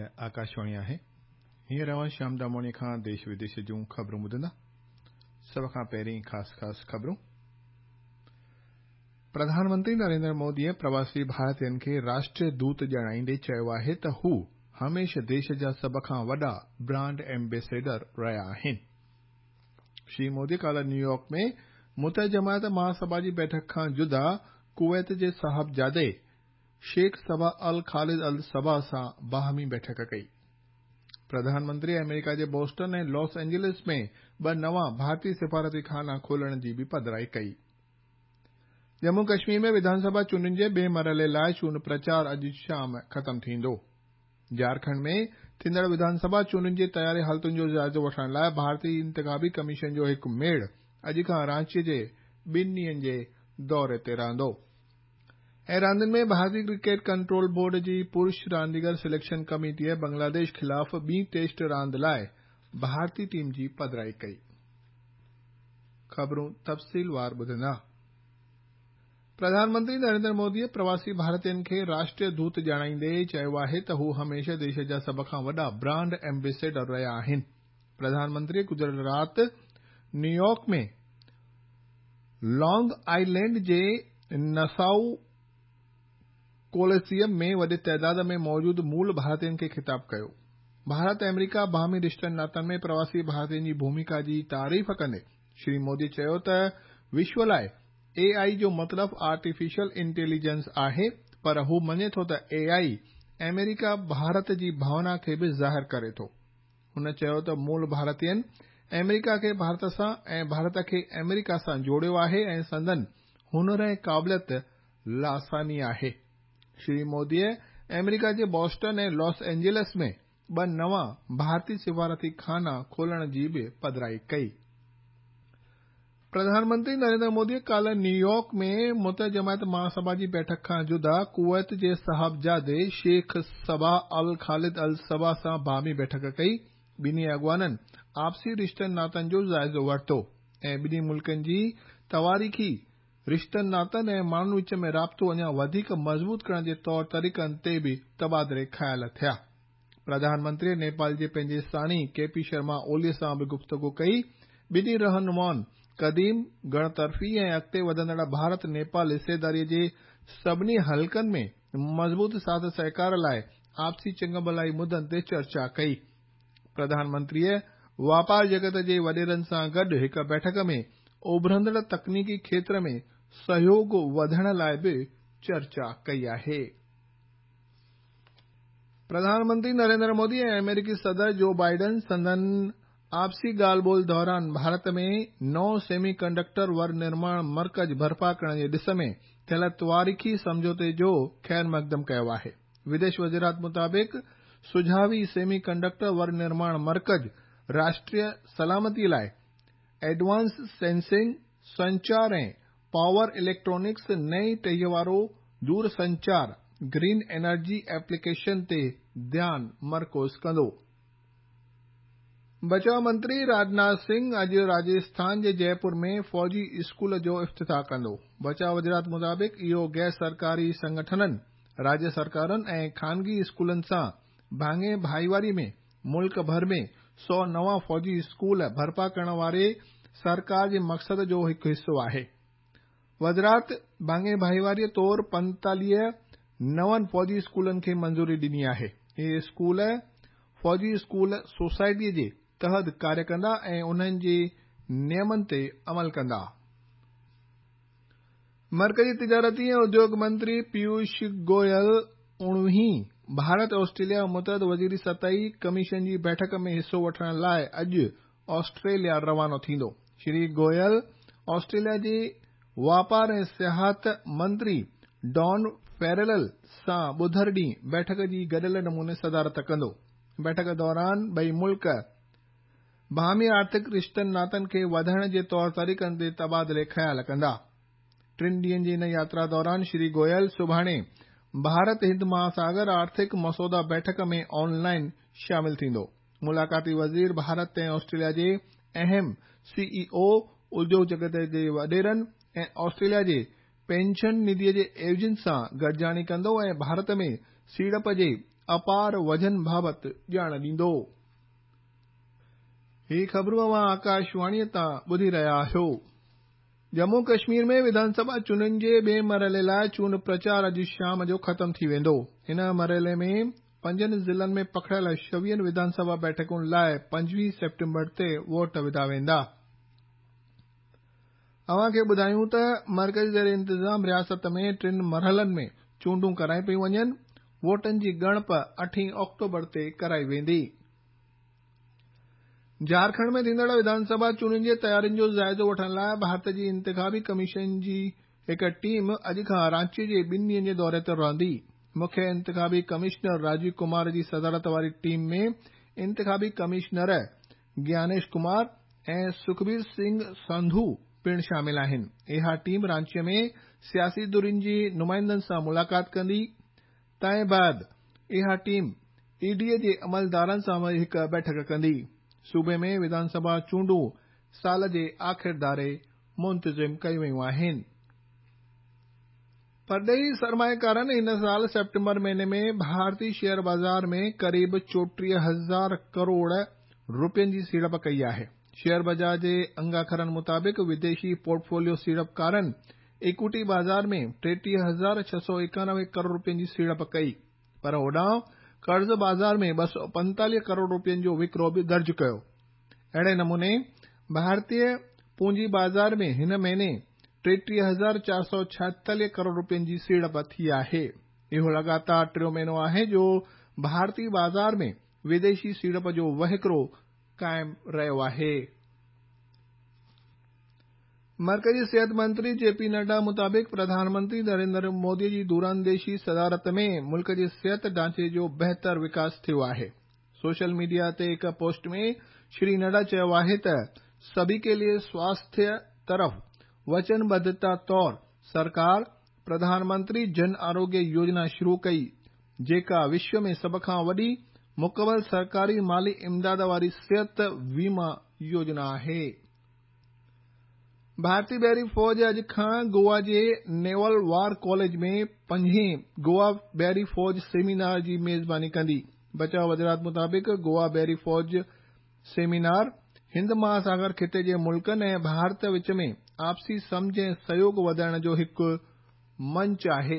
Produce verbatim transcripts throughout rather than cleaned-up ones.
आकाशवाणी आहे। हींअर रवां शाम दामोनी खां देश विदेश जूं ख़बरूं ॿुधंदा। सभ खां पहिरीं ख़ासि ख़ासि ख़बरूं। प्रधानमंत्री नरेंद्र मोदीअ प्रवासी भारतीयनि खे राष्ट्रीय दूत ॼाणाईंदे चयो आहे त हू हमेशह देश जा सभ खां वॾा ब्रांड एम्बेसडर रहिया आहिनि। श्री मोदी काल्ह न्यूयॉर्क में मुतहद जमायत महासभा जी बैठक खां जुदा कुवैत जे साहिबजादे शेख सबा अल ख़ालिद अल सबा सां बाहमी बैठक कई। प्रधानमंत्री अमेरिका जे बोस्टन ऐं लॉस एंजलिस में ब नवां भारतीय सिफारती खाना खोलण जी बि पधिराई कई। जम्मू कश्मीर में विधानसभा चूंडुनि जे ॿिए मरहले लाइ चूंड प्रचार अॼु शाम ख़त्म थींदो। झारखंड में थींदड़ विधानसभा चूंडुनि जी तयारी हालतुनि जो जाइज़ो वठण लाइ भारतीय इंतख़ाबी कमीशन जो हिकु मेड़ अॼु खां रांचीअ जे ॿिनि ॾींहनि जे दौरे ते रहंदो। ऐं रांदियुनि में भारतीय क्रिकेट कंट्रोल बोर्ड जी पुरुष रांदीगर सिलेक्शन कमेटीअ बांग्लादेश ख़िलाफ़ ॿी टेस्ट रांदि लाइ भारतीय टीम जी पधिराई कई। ख़बरूं तफ़सीलवार ॿुधंदा। प्रधानमंत्री नरेंद्र मोदीअ प्रवासी भारतीयनि खे राष्ट्रीय दूत ॼाणाईंदे चयो आहे त हू हमेशह देश जा सभ खां वॾा ब्रांड एम्बेसडर रहिया आहिनि। प्रधानमंत्री गुज़िरियल राति न्यूयॉर्क में लॉन्ग आइलैंड जे नसाउ कोलिसियम में वॾे तइदाद में मौजूद मूल भारतीयनि खे ख़िताब कयो। भारत अमेरिका बाहमी रिश्तनि नातनि में प्रवासी भारतीयनि जी भूमिका जी तारीफ़ कंदे श्री मोदी चयो त विश्व लाइ ए आई जो मतिलबु आर्टिफिशियल इंटेलिजेंस आहे, पर हू मञे थो त ए आई अमेरिका भारत जी भावना खे बि ज़ाहिर करे थो। हुन चयो त मूल भारतीयनि अमेरिका खे भारत सां ऐं भारत खे अमेरिका सां जोड़ियो आहे ऐं संदन हुनर ऐं क़ाबिलियत लासानी आहे। श्री मोदीअ अमेरिका जे बॉस्टन ऐं लॉस एंजलिस में ब नवां भारतीय सिफारती खाना खोलण जी बि पधिराई कई। प्रधानमंत्री नरेंद्र मोदी काल्ह न्यूयॉर्क में मुतहद जमायत महासभा जी बैठक खां जुदा कुवैत जे साहिबजादे शेख सबा अल ख़ालिद अल सबा सां बाहमी बैठक कई। ॿिन्ही अॻवाननि आपसी रिश्तनि नातनि जो जाइज़ो वरितो ऐं ॿिन्ही मुल्कनि जी तवारीख़ी रिश्तनि नातनि ऐं माण्हुनि विच में राब्तो अञा वधीक मज़बूत करण जे तौर तरीक़नि ते बि तबादले ख़्याल थिया। प्रधानमंत्री नेपाल जे पंहिंजे साणी के पी शर्मा ओलीअ सां बि गुफ़्तगू कई। ॿिन्ही रहनुमाउनि क़दीम गणतर्फ़ी ऐं अॻिते वधंदड़ भारत नेपाल हिसेदारीअ जे सभिनी हलकनि में मज़बूत साथ सहकार लाइ आपसी चङा भलाई मुदनि ते चर्चा कई। प्रधानमंत्रीअ वापार जगत जे वॾेरनि सां गॾु हिक बैठक में उभरंदड़ तकनीकी क्षेत्र में सहयोग वधण लाइ बि चर्चा कई आहे। प्रधानमंत्री नरेंद्र मोदी ऐं अमेरिकी सदर जो बाइडन संदन आपसी ॻाल्हि ॿोल्हि दौरान भारत में नओं सेमी कंडक्टर वर निर्माण मर्कज़ बर्पा करण जे ॾिस में थियल तवारीख़ी समझौते जो ख़ैर मक़दम कयो आहे। विदेश वज़ीरात मुताबिक़ सुझावी सेमी कंडक्टर वर निर्माण मर्कज़ राष्ट्रीय सलामतीअ लाइ एडवांस सेंसिंग, संचार ऐं पावर इलेक्ट्रॉनिक्स, नई टहीअ वारो दूरसंचार, ग्रीन एनर्जी एप्लीकेशन ते ध्यानु मर्कोज़ कंदो। बचाव मंत्री राजनाथ सिंह अॼु राजस्थान जे जयपुर में फौजी स्कूल जो इफ्तिताह कंदो। बचाव वज़ीरात मुताबिक़ इहो गैर सरकारी संगठननि, राज्य सरकारनि ऐं ख़ानगी स्कूलनि सां भाङे भाईवारी में मुल्क भर में सौ नवां फौजी स्कूल बर्पा करण वारे सरकार जे मक़सद जो हिकु हिसो आहे। वज़ीरात भाङे भाईवारीअ तौर पंजेतालीह नवनि फौजी स्कूलनि खे मंज़ूरी ॾिनी आहे। इहे स्कूल फौजी स्कूल सोसाइटीअ जे तहत कार्य कंदा ऐं उन्हनि जे नियमनि ते अमल कंदा। मरकज़ी तिजारती ऐं उद्योग मंत्री पीयूष गोयल उणिवीहीं भारत ऑस्ट्रेलिया मुतहद वज़ीरी सतही कमीशन जी बैठक में हिसो वठण लाइ अॼु ऑस्ट्रेलिया रवानो थींदो। श्री गोयल ऑस्ट्रेलिया जे वापार ऐं सियाहत मंत्री डॉन फेरेल सां ॿुधर ॾींहुं बैठक जी गॾियल नमूने सदारत कंदो। बैठक दौरान ॿई मुल्क बाहमी आर्थिक रिश्तनि नातनि खे वधाइण जे तौर तरीक़नि ते तबादले ख़्याल कंदा। टिनि ॾींहनि जी इन यात्रा दौरान श्री गोयल सुभाणे भारत हिंद महासागर आर्थिक मसौदा बैठक में ऑनलाइन शामिल थींदो। मुलाकाती वज़ीर भारत ऐं ऑस्ट्रेलिया जे अहम सीईओ, उद्योग जगत जे वॾेरनि ऐं ऑस्ट्रेलिया जे पेंशन निधीअ जे एवजनि सां गॾिजाणी कंदो ऐं भारत में सीड़प जे अपार वजन बाबति ॼाण ॾींदो। ही ख़बरूं अवां आकाशवाणीअ तां ॿुधी रहिया आहियो। जम्मू कश्मीर में विधानसभा चूंडनि जे ॿिए मरहले लाइ चूंड प्रचार अॼु शाम जो ख़त्म थी वेंदो। हिन मरहले में पंजनि ज़िलनि में पखड़ियल छवीह विधानसभा बैठकुनि लाइ पंजवीह सेप्टेम्बर ते वोट विधा वेंदा। अव्हां खे ॿुधायूं त मर्कज़ी ज़ेर इंतज़ाम रियासत में टिनि मरहलनि में चूंडूं कराई पयूं वञनि। वोटनि जी ॻणप अठीं अक्टूबर ते कराई वेंदी। झारखंड में थींदड़ विधानसभा चूंडनि जी तयारियुनि जो जाइज़ो वठण लाइ भारत जी इंतिखाबी कमीशन जी हिक टीम अॼु खां रांची जे ॿिनि ॾींहनि जे दौरे ते रहंदी। मुख्य इंतिखाबी कमिश्नर राजीव कुमार जी सदारत वारी टीम में इंतिखाबी कमिश्नर ज्ञानेश कुमार ऐं सुखबीर सिंह संधू पिण शामिल आहिनि। इहा टीम रांचीअ में सियासी धुरियुनि जी नुमाइंदनि सां मुलाक़ात कंदी। तंहिं बाद इहा टीम ईडीए जे अमलदारनि सां हिक बैठक कंदी। सूबे में विधानसभा चूंडूं साल जे आख़िर दारे मुंतज़िम कयूं वयूं आहिनि। परॾेही सरमाएकारनि हिन साल सेप्टेम्बर महीने में भारतीय शेयर बाज़ार में करीब चोटीह हज़ार करोड़ रुपयनि जी सीड़प कई आहे। शेयर बाज़ार जे अंगाखरनि मुताबिक़ विदेशी पोर्टफोलियो सीड़पकारनि इक्विटी बाज़ार में टेटीह हज़ार छह सौ एकानवे करोड़ रुपयनि जी सीड़प कई, पर होॾां कर्ज़ बाज़ार में ॿ सौ पंतालीह करोड़ रुपयनि जो विक्रो बि दर्ज कयो। अहिड़े नमूने भारतीय पूंजी बाज़ार में हिन महीने टेटीह हज़ार चार सौ छाएतालीह करोड़ रुपयनि जी सीड़प थी आहे। इहो लगातार टियों महीनो आहे जो भारतीय बाज़ार में विदेशी सीड़प जो वहिकिरो कायम रहियो आहे। मर्कज़ी सिहत मंत्री जेपी नड्डा मुताबिक़ प्रधानमंत्री नरेंद्र मोदी जी दूरंदेशी सदारत में मुल्क जे सिहत ढांचे जो बहितर विकास थियो आहे। सोशल मीडिया ते हिक पोस्ट में श्री नड्डा चयो आहे त सभी के लिए स्वास्थ्य तरफ़ वचनबद्धता तौर सरकार प्रधानमंत्री जन आरोग्य योजना शुरू कई, जेका विश्व में सभ खां वॾी मुकमल सरकारी माली इमदाद वारी सिहत वीमा योजना आहे। भारतीय बहरी फौज अॼु खां गोवा जे नेवल वार कॉलेज में पंजें गोवा बहरी फौज सेमिनार जी मेज़बानी कंदी। बचाव वज़ारत मुताबिक़ गोवा बहरी फौज सेमिनार हिंद महासागर ख़िते जे मुल्कनि ऐं भारत विच में आपसी सम्झ ऐं सहयोग वधाइण जो हिकु मंच आहे।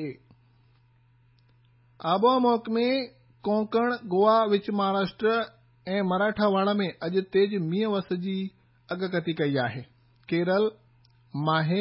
आबोहवा महकमे कोंकण, गोवा, विच महाराष्ट्र ऐं मराठावाड़ा में अॼु तेज मींहुं वस जी अगकथी कई आहे। केरल, माहे,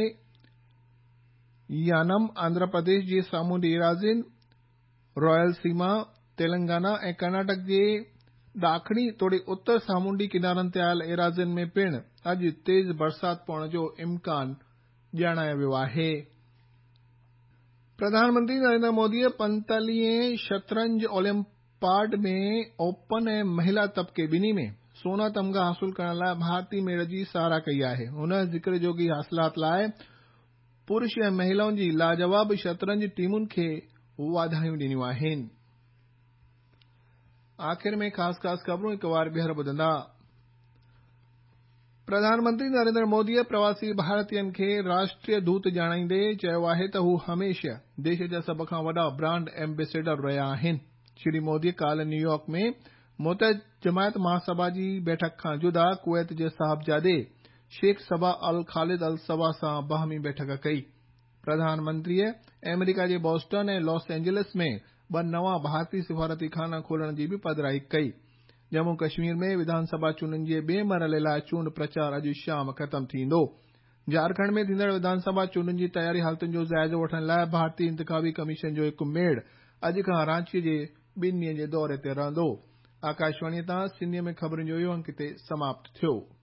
यानम, आंध्र प्रदेश जे सामूंडी इराज़िन, रायलसीमा, तेलंगाना ऐं कर्नाटक जे ॾाखणी तोड़ी उत्तर सामूंडी किनारनि ते आयल इराज़िन में पिण अॼु तेज़ बरसात पवण जो इम्कान ॼाणायो वियो आहे। प्रधानमंत्री नरेंद्र मोदीअ पंतालीहें शतरंज ओलम्पियाड में ओपन ऐं महिला तबके ॿिन्ही में सोना तमग़ा हासिल करण लाइ भारतीय मेड़ जी साराह कई आहे। हुन ज़िक्र जोगी हासिलात लाइ पुरुष ऐं महिलाउनि जी लाजवाब शतरंज टीमुनि खे वाधायूं ॾिनियूं आहिनि। आख़िर में ख़ासि ख़ासि ख़बरूं हिकु बार ॿीहर ॿुधंदा। प्रधानमंत्री नरेंद्र मोदीअ प्रवासी भारतीयनि खे राष्ट्रीय दूत ॼाणाईंदे चयो आहे त हू हमेशह देश जा सभ खां वॾा ब्रांड एम्बेसडर रहिया आहिनि। श्री मोदी काल्ह न्यूयॉर्क में मुतहद जमायत महासभा जी बैठक खां जुदा कुवैत जे साहिबजादे शेख सबा अल ख़ालिद अल सबा सां बाहमी बैठक कई। प्रधानमंत्रीअ अमेरिका जे बॉस्टन ऐं लॉस एंजलिस में ॿ नवां भारतीय सिफारती खाना खोलण जी बि पधिराई कई। जम्मू कश्मीर में विधानसभा चूंडनि जे ॿिए मरहले लाइ चूंड प्रचार अॼु शाम ख़त्म थींदो। झारखंड में थींदड़ विधानसभा चूंडनि जी तयारी हालतुनि जो जाइज़ो वठण लाइ भारतीय इंतिखाबी कमीशन जो हिकु मेड़ अॼु खां रांचीअ जे ॿिनि ॾींहनि जे दौरे ते रहंदो। आकाशवाणीअ तां सिंधीअ में ख़बरुनि जो इहो अंक हिते समाप्त थियो।